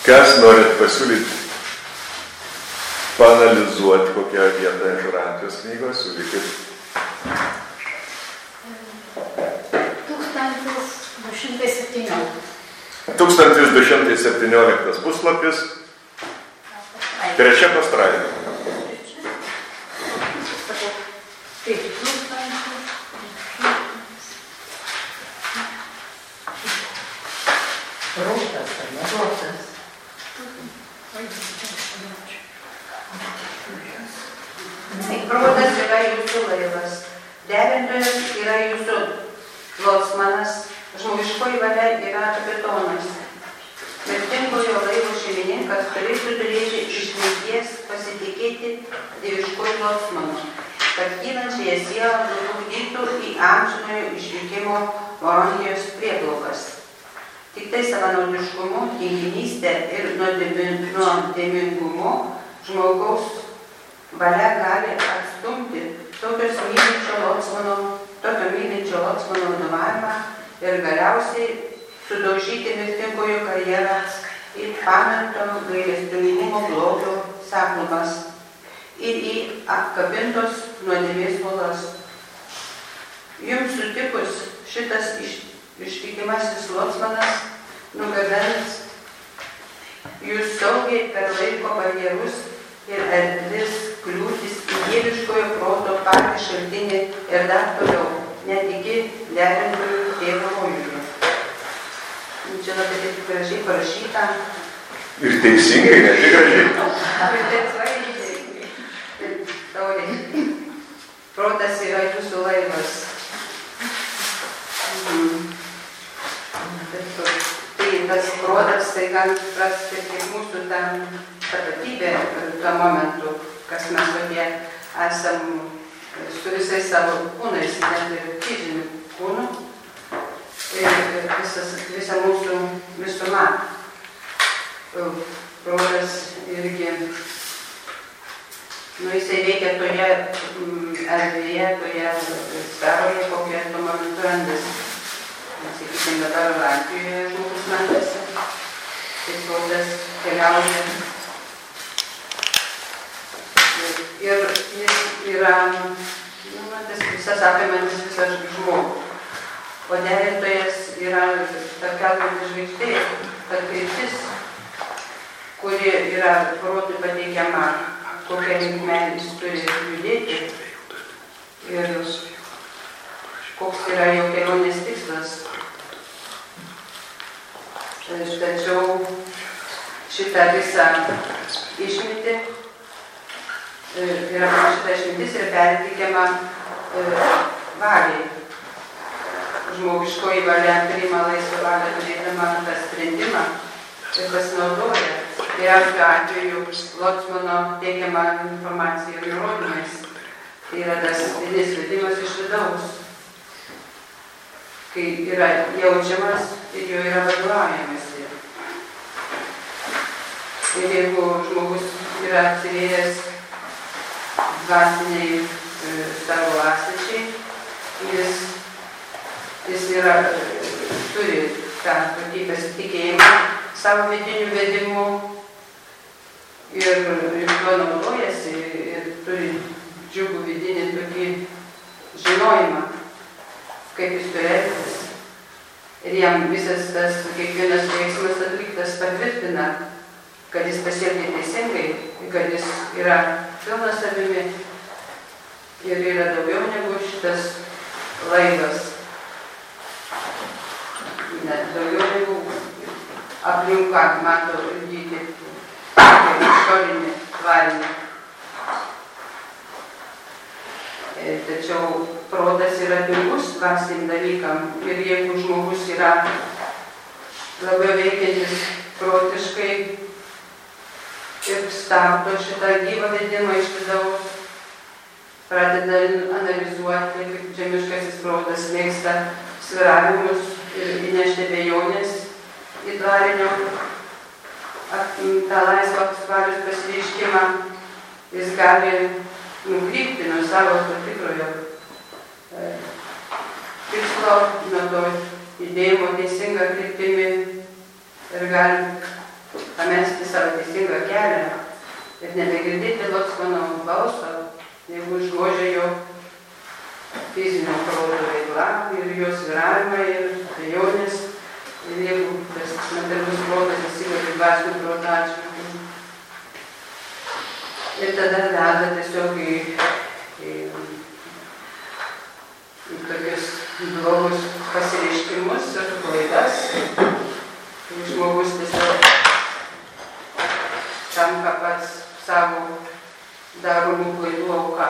Kas norit pasiūlyti, paanalizuoti kokią vietą iš Orantijos knygos, siūlykit. 1217 puslapis, 3 pastraipė. Rotas, ar ne rotas? Protas yra jūsų laivas, derintojas yra jūsų locmanas, žmogiškoji valia yra kapitonas. Mirtingojo laivo šeimininkas turėtų turėti išminties pasitikėti dieviškoju locmanu, kad kylančiąją sielą nužugdytų į amžinojo išvykimo Voronijos prieplaukas. Tik tai savanaudiškumu, tinginystė ir nuodėmingumu žmogaus valia gali atstumti tokio mylinčio locmano vadovavimą ir galiausiai sudaužyti mirtingojo karjerą į pamento gailestingumo blogio sapnumas ir į apkabintos nuodėmės uolas. Jums sutikus šitas ištikimasis locmanas nugabens jūs saugiai per laiko barjerus ir erdvės kliūtis į dieviškojo proto patį šaltinį ir dar toliau, net iki derintųjų tėvo rojų. Čia labai taip gražiai parašyta. Ir teisingai, ne tik gražiai. Protas yra jūsų laivas. Tai tas protas, tai gali prasti kaip mūsų ta tapatybė tuo momentu, kas mes tokie esam su visais savo kūnais, net ir fiziniu kūnu, ir visa mūsų visuma. Protas irgi, jisai veikia toje erdvėje, toje sferoje, kokie tuo momentu randasi. Sakykime, dabar Latvijoje žmogus randasi, tai protas keliauja. Ir jis yra, tas visas apimantis visas žmogų. O derintojas yra ta kelbanti žvaigždė, ta kryptis, kuri yra protui pateikiama, kokia linkme jis turi judėti ir koks yra jo kelionės tikslas. Tačiau šitą visą išmintį yra šita išmintis ir perteikiama valiai. Žmogiškoji valia priima laisvą valią, turėdama tą sprendimą ir pasinaudoja. Geriausiu atveju locmano teikiama informacija ir nurodymais. Tai yra tas vidinis vedimas iš vidaus, kai yra jaučiamas ir jo yra vadovaujamasi. Ir jeigu žmogus yra atsivėręs dvasiniai savo asačiai, jis yra, turi tą tokį pasitikėjimą savo vidinių vedimų ir tuo naudojasi ir turi džiugų vidinį tokį žinojimą, kaip jis turi elgtis. Ir jam visas tas kiekvienas veiksmas atliktas patvirtina, kad jis pasielgė teisingai, kad jis yra pilnas savimi ir yra daugiau negu šitas laivas. Net daugiau negu aplinka mato įgyti išorinį tvarinį. Tačiau protas yra pirmus dvasiniam dalykam ir jeigu žmogus yra labiau veikiantis protiškai ir stabdo šitą gyvą vedimą iš vidaus, pradeda analizuoti, kaip žemiškasis protas mėgsta sviravimus ir įnešti abejonės į dvarinio tą laisvą valios pasireiškimą, jis gali nukrypti nuo savo tikrojo tikslo, nuo to judėjimo teisinga kryptimi ir gali pamesti ragelį ir nebegirdėti Locmano balso, jeigu užgožia jo fizinio proto veikla ir jo svyravimą ir abejonės, ir jeigu tas materialus protas įsivaizduoja dvasinį protą atžvilgiu. Ir tada veda tiesiog į tokius blogus pasireiškimus ir klaidas. Žmogus tiesiog tampa pats savo daromų klaidų auka.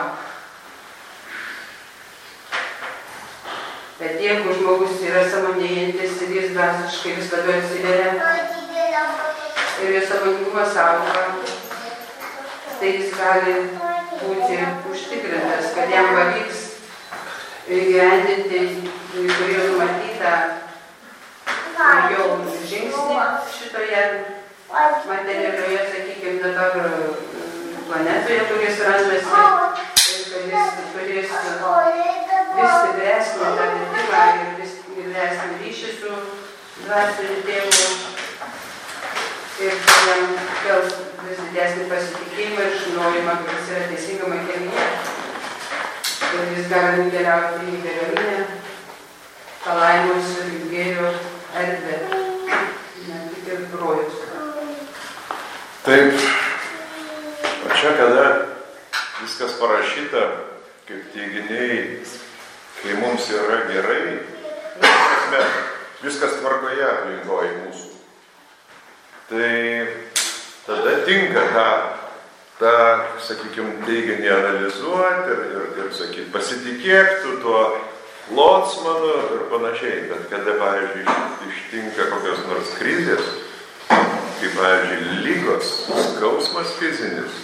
Bet jeigu žmogus yra sąmonėjantis ir jis dvasiškai vis labiau atsiveria ir jo sąmoningumas auga, tai jis gali būti užtikrintas, kad jam pavyks įgyvendinti, kurio numatytą jau žingsnį šitoje materialioje, sakykime, dabar planetoje, kuris randasi, ir kad jis turės vis stipresnį tą vidimą ir vis stipresnį ryšį su dvasiniu tėvu ir jam kels vis didesnį pasitikėjimą ir žinojimą, kad jis yra teisingame kelyje, kad jis gali nukeliauti į begalinę palaimos ir gėrio erdvę, ne tik ir rojus. Taip, o čia kada viskas parašyta, kaip teiginiai, kai mums yra gerai, viskas tvarkoje aplinkoje mūsų. Tai tada tinka tą sakykime, teiginį analizuoti ir sakyti, pasitikėk tu tuo Locmanu ir panašiai. Bet kada, pavyzdžiui, ištinka kokios nors krizės, kaip, pavyzdžiui, ligos, skausmas fizinis,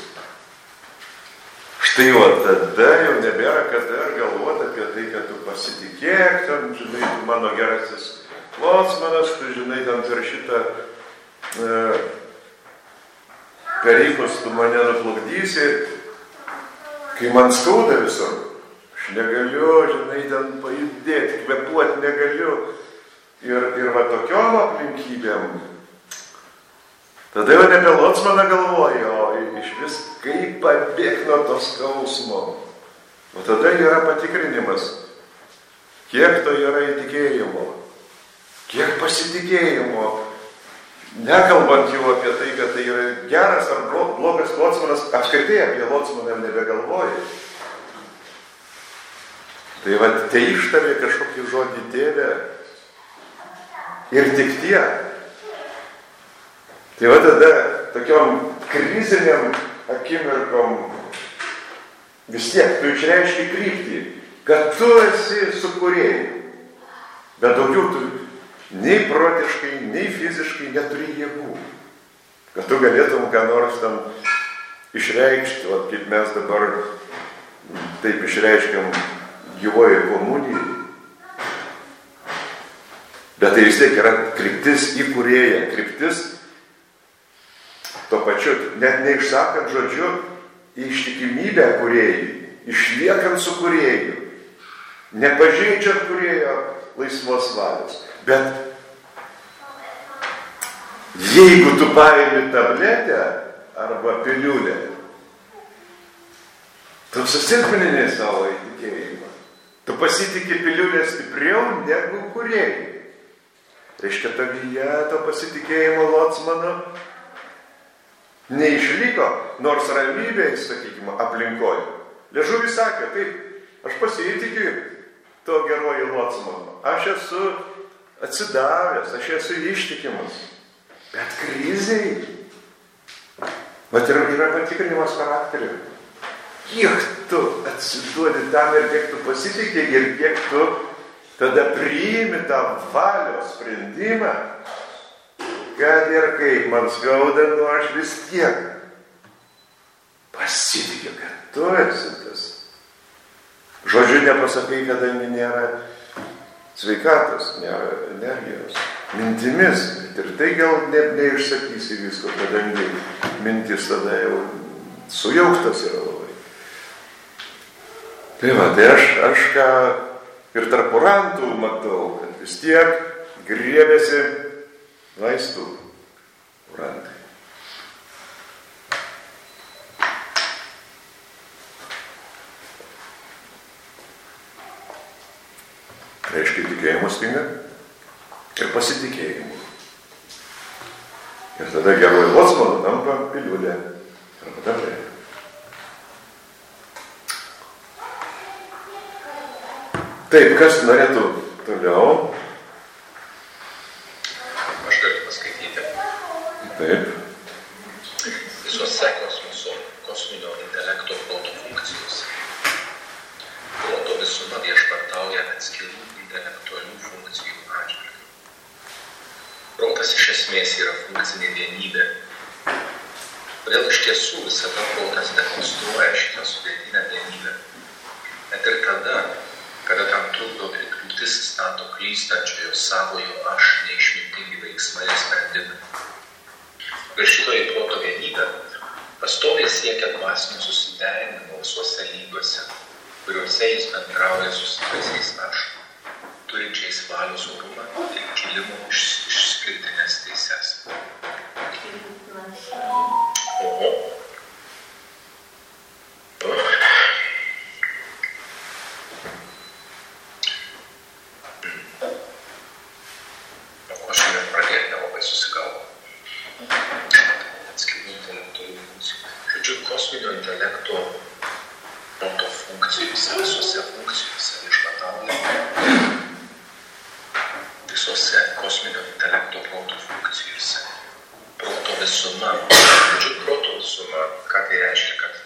štai o tada jau nebėra kada galvoti apie tai, kad tu pasitikėk, ten, žinai, mano gerasis Locmanas, tu žinai, ten per šitą pereikus tu mane nuplukdysi, kai man skauda visur, aš negaliu, žinai, ten pajudėti, kvepuoti negaliu. Ir va tokiom aplinkybėm, tada jau nebe Locmaną galvoju, o iš vis kaip pabėgti nuo to skausmo. O tada yra patikrinimas, kiek to yra įtikėjimo, kiek pasitikėjimo, nekalbant jau apie tai, kad tai yra geras ar blogas Locmanas, apskritai apie Locmaną nebegalvoji. Tai va, te ištarė kažkokį žodį tėvę ir tik tiek. Tai va tada tokiom kriziniam akimirkom vis tiek tu išreiški kryptį, kad tu esi sukūrėjai. Bet daugiau tu nei protiškai, nei fiziškai neturi jėgų. Kad tu galėtum ką nors tam išreikšti, o kaip mes dabar taip išreiškiam gyvoje komunijai. Bet tai vis tiek yra kryptis į kūrėją, kryptis tuo pačiu, net neišsakant žodžiu, ištikimybę kūrėjai, išliekant su kūrėju, nepažeidžiant kūrėjo laisvos valios. Bet jeigu tu paimi tabletę arba piliulę, tu susilpnini savo įtikėjimą. Tu pasitiki piliulę stipriau negu kūrėjai. Reiškia, tavyje to pasitikėjimo Locmano neišliko, nors ramybėj, sakykime, aplinkoje. Liežuvis sakė, taip, aš pasitikiu to geroji Locmano. Aš esu atsidavęs, aš esu ištikimas. Bet kriziai, vat yra patikrinimas charakteriu. Kiek tu atsiduodi tam ir kiek tu pasitikė ir kiek tu tada priimi tą valios sprendimą, kad ir kaip man skauda, nu aš vis tiek pasitikiu, kad tu esi tas. Žodžiu nepasakai, kadangi nėra sveikatos, nėra energijos, mintimis. Ir tai gal neišsakysi visko, kadangi mintis tada jau sujauktas yra labai. Tai va, tai aš ką ir tarp orantų matau, kad vis tiek griebėsi vaistų orantai. reiškia tikėjimo stinga ir pasitikėjimo. Ir tada geroji locmanu tampa piliulė. Arba tabletė. Taip, kas norėtų toliau? Aš galiu paskaityti. Taip. Visose kosminio intelekto proto funkcijose. Proto visuma viešpatauja atskirų intelektualių funkcijų atžvilgiu. Protas iš esmės yra funkcinė vienybė. Todėl iš tiesų visada protas demonstruoja šitą sudėtinę vienybę. Net ir tada, kada tam trukdo ir kliūtis stato klystančiojo savojo aš neišmintingi veiksmai ir sprendimai. Ir šitoji proto vienybė pastoviai siekia dvasinio susiderinimo visuose lygiuose, kuriuose jis bendrauja su savaisiais aš, turinčiais valios orumą ir kilimo išskirtinės teises. Oho. Aš šiandien pradėti nelabai susigalvo. Atskirų intelektualių funkcijų. Žodžiu, kosminio intelekto proto funkcijose, visose funkcijose viešpatauja. Visose kosminio intelekto proto funkcijose. Proto visuma. Žodžiu, proto visuma. Ką tai reiškia, kad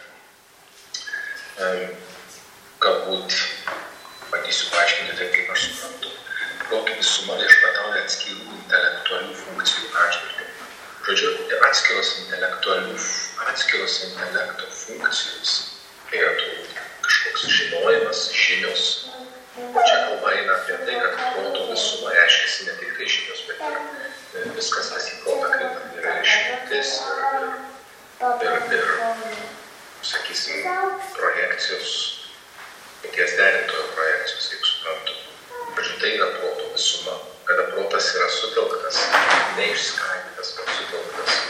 galbūt bandysiu paaiškinti taip, kaip aš suprantu. Proto visuma viešpatauja atskirų intelektualių funkcijų atžvilgiu. Žodžiu, atskiros intelekto funkcijos tai yra kažkoks žinojimas, žinios. Čia kalba eina apie tai, kad proto visuma reiškiasi ne tik tai žinios, bet ir viskas, kas į protą kreipiama, yra išmintis ir sakysim, projekcijos, paties derintojo projekcijos, kaip suprantu. Žodžiu, tai yra proto visuma, kada protas yra sutelktas, neišskaidytas, bet sutelktas.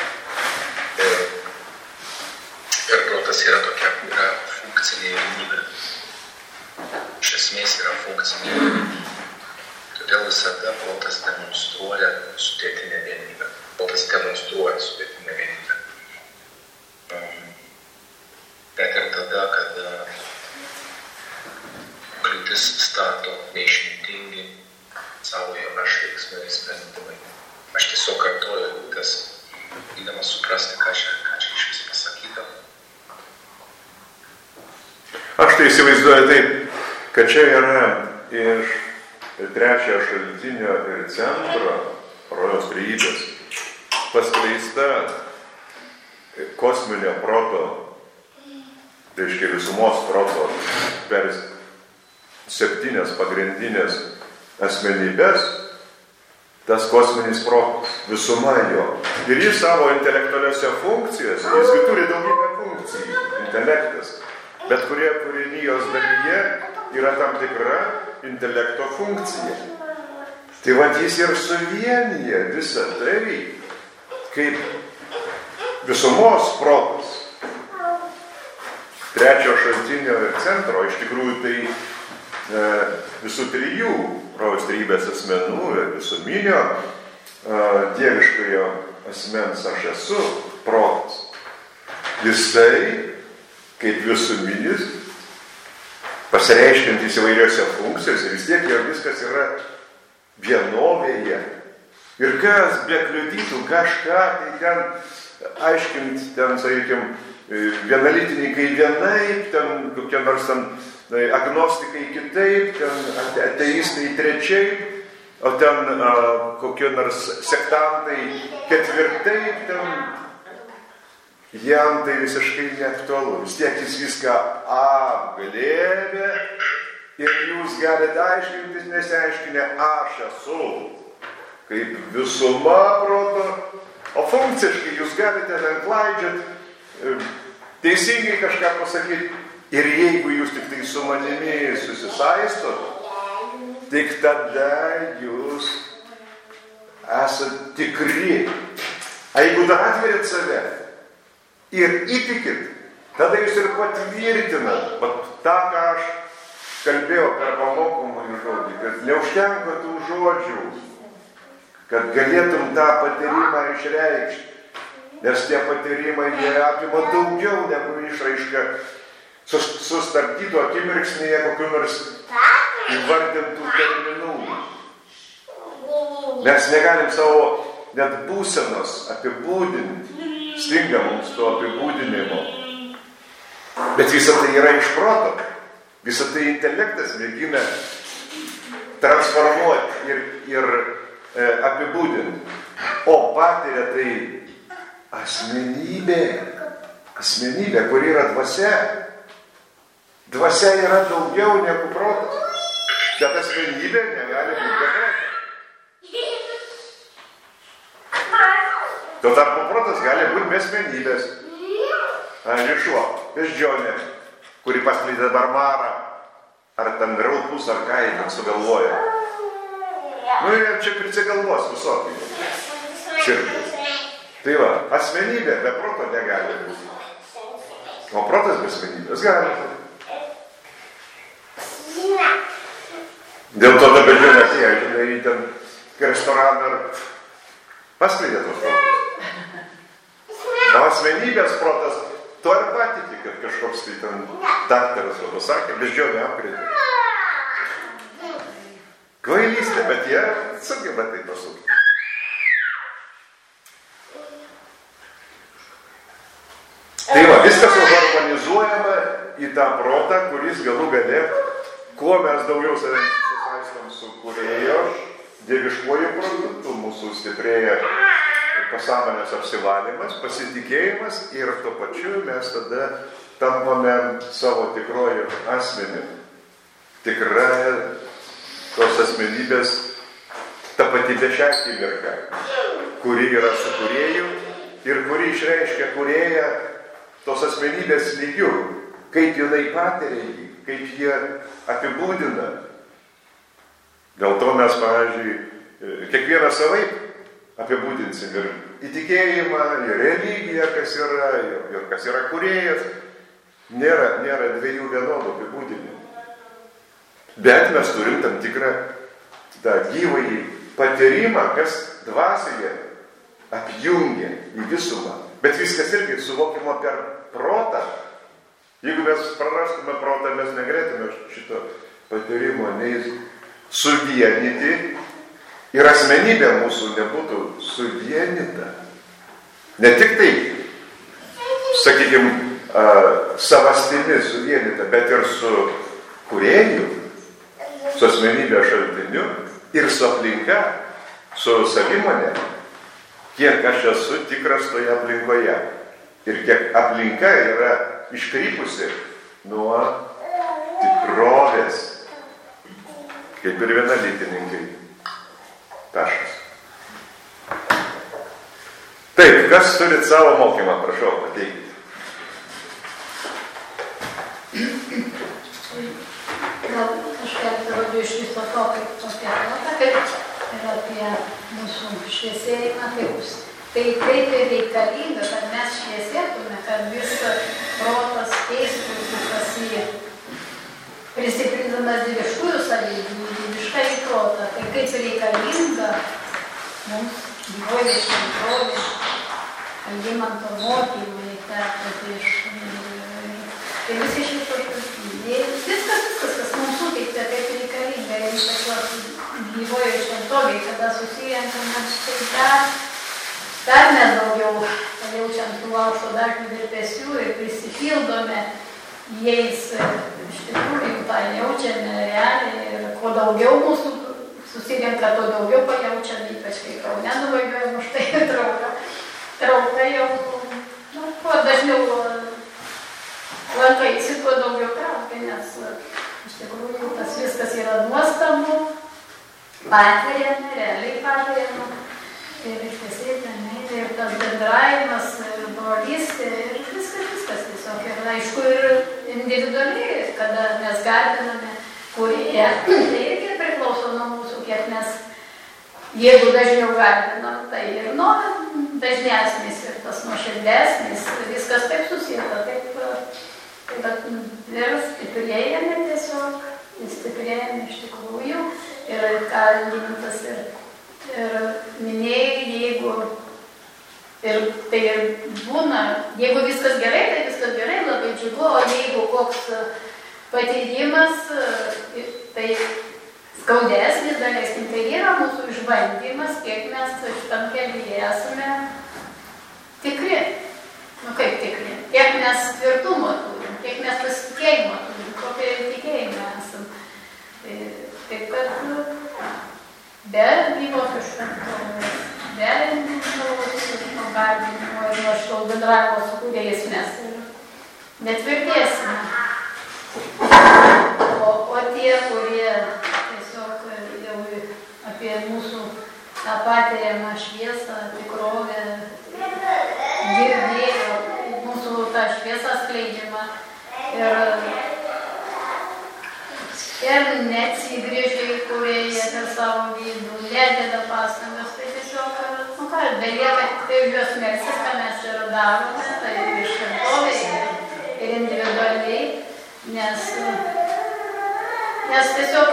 Ir protas yra tokia, yra funkcinė vienybė. Iš esmės yra funkcinė vienybė. Todėl visada protas demonstruoja sudėtinę vienybę. Protas demonstruoja sudėtinę vienybę. Bet ir tada, kada kliūtis stato neišmintingi savojo aš veiksmai ir sprendimai. Aš tiesiog kartoju eilutes, įdamas suprasti, ką čia iš vis pasakyta. Aš tai įsivaizduoju taip, kad čia yra iš trečiojo šaltinio ir centro rojaus trejybės paskleista kosminio proto, reiškia visumos proto per 7 pagrindinės asmenybės, tas kosminis protas, visuma jo. Ir jis savo intelektualiuose funkcijose, jis turi daugybę funkcijų, intelektas, bet kurie kūrinijos dalyje yra tam tikra intelekto funkcija. Tai vat jis ir suvienyje visą tai, kaip visumos protas. Trečio šaltinio ir centro, iš tikrųjų tai visų 3 rojaus trejybės asmenų ir visuminio dieviškojo asmens aš esu protas. Jisai, kaip visuminis, pasireiškiantis įvairiose funkcijose, vis tiek jau viskas yra vienovėje. Ir kas be kliudytų kažką, tai ten aiškinti, ten, sakykime, vienalytininkai vienaip, ten kokie nors ten agnostikai kitaip, ten ateistai trečiaip, o ten kokie nors sektantai ketvirtaip, ten jam tai visiškai neaktualu. Vis tiek jis viską apglėbė ir jūs galite aiškintis, nesiaiškinę, aš esu kaip visuma proto, o funkciškai jūs galite ten klaidžiat, teisingai kažką pasakyti. Ir jeigu jūs tik tai su manimi susisaistot, tik tada jūs esat tikri. A jeigu dar atverit save ir įtikit, tada jūs ir patvirtinat tą, ką aš kalbėjau per pamokomąjį žodį, kad neužtenka tų žodžių, kad galėtum tą patyrimą išreikšti. Nes tie patyrimai jie apima daugiau negu išraiška sustabdytų akimirksnėje kokių nors įvardintų terminų. Mes negalim savo net būsenos apibūdinti, stinga mums to apibūdinimo. Bet visa tai yra iš proto, visa tai intelektas mėgina transformuoti ir apibūdinti. O patiria tai asmenybė, kur yra dvasia. Dvasia yra daugiau negu protas. Bet asmenybė negali būti be proto. Tuo tarpu protas gali būti be asmenybės. Šuo, beždžionė, kuri paskleidė barmarą, ar ten raupus, ar ką jį ten sugalvoja. Ir čia prisigalvos visokį širdis. Tai va, asmenybė be proto negali būti. O protas be asmenybės gali būti. Dėl to ta beždžionė atėjo, žinai, į ten restoraną ir paskleidė tos protus. O asmenybės protas to ir patiki, kad kažkoks tai ten daktaras jau pasakė, beždžionė apkrėtė. Kvailystė, bet jie sugeba tai pasukti. Tai va, viskas užorganizuojama į tą protą, kuris galų gale, kuo mes daugiau savęs susaistom su kūrėjo, dieviškuoju produktu, mūsų stiprėja pasąmonės apsivalymas, pasitikėjimas ir tuo pačiu mes tada tampame savo tikroju asmeniu. Tikrąją tos asmenybės tapatybė šią akimirką, kuri yra su kūrėju ir kuri išreiškia kūrėją tos asmenybės lygių, kaip jinai patiria jį, kaip jie apibūdina. Dėl to mes, pavyzdžiui, kiekvieną savaip apibūdinsim ir įtikėjimą, ir religiją, kas yra, ir kas yra kūrėjas. Nėra dviejų vienodų apibūdinimų. Bet mes turim tam tikrą tą gyvąjį patyrimą, kas dvasioje apjungia į visumą. Bet viskas irgi suvokimo per protą. Jeigu mes prarastume protą, mes negalėtume šito patyrimo nei suvienyti ir asmenybė mūsų nebūtų suvienyta. Ne tik tai, sakykime, savastimi suvienyta, bet ir su kūrėju, su asmenybė šaltiniu ir su aplinka, su savimonė, kiek aš esu tikras toje aplinkoje ir kiek aplinka yra iškrypusi nuo tikrovės, kaip ir vienalytininkai. Taškas. Taip, kas turit savo mokymą, prašau, pateikite. Gal kažkiek žodžiu iš viso to, kaip tokia prota, kaip ir apie mūsų šviesėjimą, tai taip ir reikalinga, kad mes šviesėtume, kad visas protas keistųsi pas jį, prisipildamas dieviškųjų savybių, dievišką į protą, tai kaip reikalinga mums gyvoji šventovė, Algimanto mokymai, tai visi šito viskas, kas mums suteikta, taip reikalinga, ir ypač gyvoji šventovė, kada susirenkame, tai dar mes daugiau jaučiam tų aukšto dažnių virpesių ir prisipildome jais, iš tikrųjų tą jaučiame realiai ir kuo daugiau mūsų susirenka, to daugiau pajaučiame, ypač kai Kaune nuvažiuojam, už tai trauka jau, kuo dažniau lankaisi, tuo daugiau traukia, nes iš tikrųjų tas viskas yra nuostabu, patiriame, realiai patiriame. Ir išvesėtame, ir tas bendravimas, ir brolystė, ir viskas tiesiog. Ir aišku, ir individualiai, kada mes garbiname kūrėją, tai irgi priklauso nuo mūsų, kiek mes, jeigu dažniau garbinam, tai ir dažnesnis, ir tas nuoširdesnis, viskas taip susieta, taip ir stiprėjame tiesiog. stiprėjame iš tikrųjų. Ir ką Lymantas ir minėjai, jeigu ir tai ir būna, jeigu viskas gerai, tai viskas gerai, labai džiugu, o jeigu koks patyrimas, tai skaudesnis, daleiskim, tai yra mūsų išbandymas, kiek mes šitam kelyje esame tikri. Nu kaip tikri? Kiek mes tvirtumo turim, kiek mes pasitikėjimo turim, kokį tikėjimą esam. Taip kad be gyvosios šventovės, be garbinimo ir nuoštaus bendravimo su kuriais mes netvirtėsime. O tie, kurie tiesiog jau apie mūsų tą patiriamą šviesą, tikrovę, girdėjo mūsų tą šviesą skleidžiamą ir neatsigrėžė į kurėją per savo vidų, nedėda pastangas, tai tiesiog, belieka tai juos melsis, ką mes ir darome, tai ir šventovėje, ir individualiai, nes tiesiog,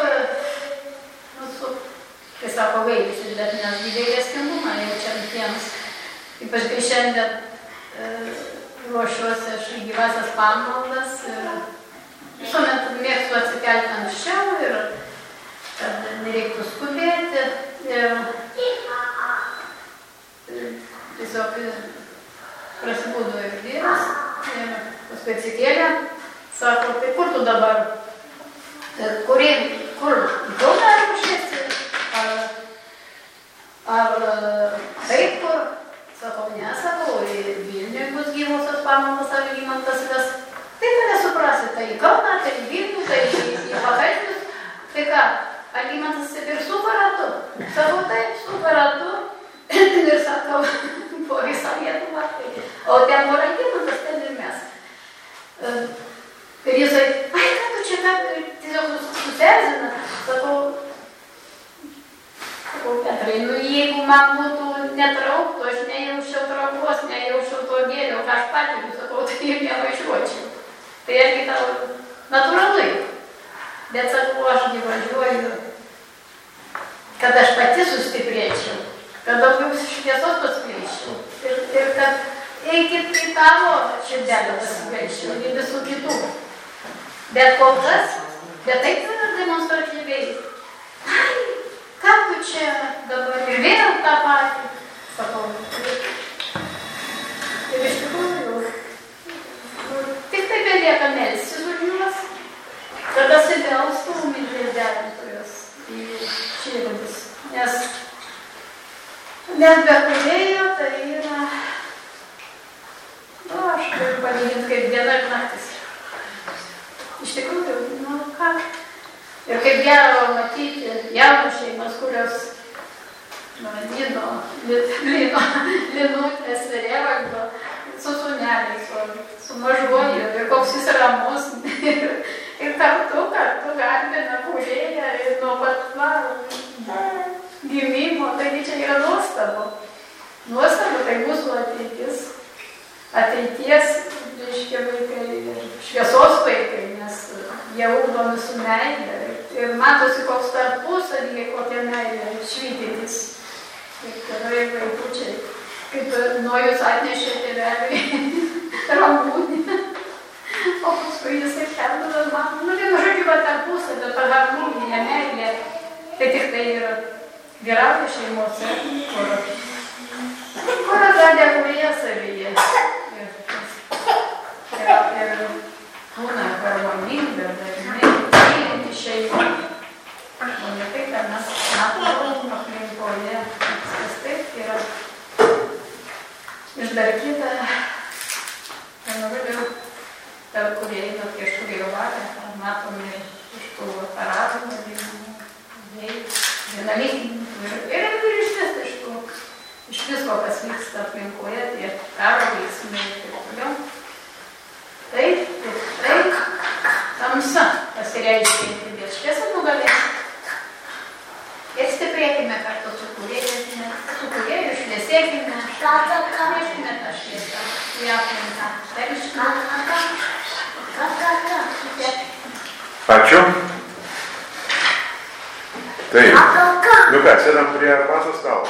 kai sako vaikisis, bet mes gailestingumą jaučiam tiems. Ypač kai šiandien ruošiuosi aš į gyvasias pamaldas ir visuomet mėgstu atsikelti anksčiau ir kad nereiktų skubėti. Tiesiog prasibūdo ir vyras ir paskui atsikėlė, sako, tai kur tu dabar? Kur Kaune ar Pušėsi? Ar taip kur? Sakau, nesakau, į Vilniui bus gyvosios pamaldos, ar Lymantas ves. Tai nesuprasi, tai į Kauną, tai į Vilnių, tai į Pakalnius. Tai ką, ar Lymantas ir su aparatu? Sakau, taip, su aparatu. Ir sakau, po visą Lietuvą. O ten kur Lymantas, ten ir mes. Ir jisai, ai, ką tu čia, tiesiog susierzina. Sakau, Petrai, nu jeigu man būtų netrauktų, aš nejaučiau traukos, nejaučiau to gėlio, ką aš patiriu, sakau, tai ir nevažiuočiau. Tai irgi tau natūralai. Bet sakau, aš važiuoju, kad aš pati sustiprėčiau, kad daugiau šviesos paskleičiau. Ir kad eikit į tavo širdelę paskleičiau, į visų kitų. Bet kol kas, bet taip ir demonstratyviai. Ai, ką tu čia dabar ir vėl tą patį, sakau. Ir iš tikrųjų, tik tai belieka melstis už juos, kad atsibelstų minties derintojos į širdis. Nes be kūrėjo tai yra, aš turiu palyginti kaip diena ir naktis. Iš tikrųjų, ką? Ir kaip gero matyti jaunų šeimas, kurios linutės vėliavagdo su sūneliais, su mažuoju ir koks jis ramus. Ir kartu garbina kūrėją ir nuo pat gimimo, taigi čia yra nuostabu. Nuostabu, tai mūsų ateitis. Ateities, reiškia, vaikai ir šviesos vaikai, nes jie ugdomi su meilė. Ir matosi, koks tarpusavyje, kokia meilė švytintis. Kaip tėvai vaikučiai, kaip Nojus atnešė tėveliui ramūnį. O paskui jisai perduoda man. Vienu žodžiu, tarpusavio, ta harmonija, meilė. Tai tik tai yra geriausia šeimose, kur atradė kūrėją savyje. Ir būna harmoninga, dažnai mylinti šeimą. O ne tai, kad mes matome aplinkoje, viskas taip yra išdarkyta. Ir nuvaliau, per kurį eina prieš kurį vakarą, matome iš tų aparatų, vienalytinių ir iš visko, kas vyksta aplinkoje, tie karo veiksmai ir taip toliau. Taip, tamsa pasireiškia, bet šviesa nugalės. Ir stiprėkime kartu su kūrėju, šviesėkime, neškime tą šviesą į aplinką. Ačiū. Taip. Nu ką, sėdam prie arbatos stalo.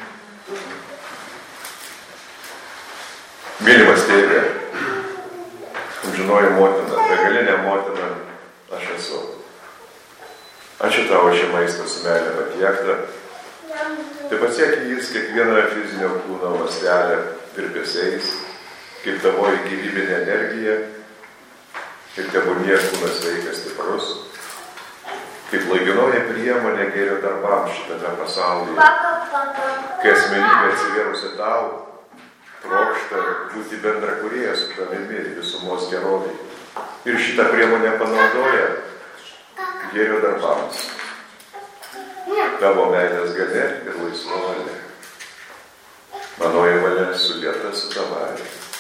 Mylimas tėvė, amžinoji motina, begalinė motina, aš esu. Ačiū tau už šį maistą su meilė patiektą. Tai pasiekė jis kiekvieną fizinio kūno ląstelę virpesiais, kaip tavoji gyvybinė energija, ir tebūnie kūnas sveikas stiprus, kaip laikinoji priemonė gėrio darbams šitame pasaulyje, kai asmenybė atsivėrusi tau, trokšta būti bendra kūrėja su tavimi ir visumos gerovai. Ir šitą priemonę panaudoja gėrio darbams. Tavo meilės galia ir laisva valia. Manoji valia sulieta su tavaja.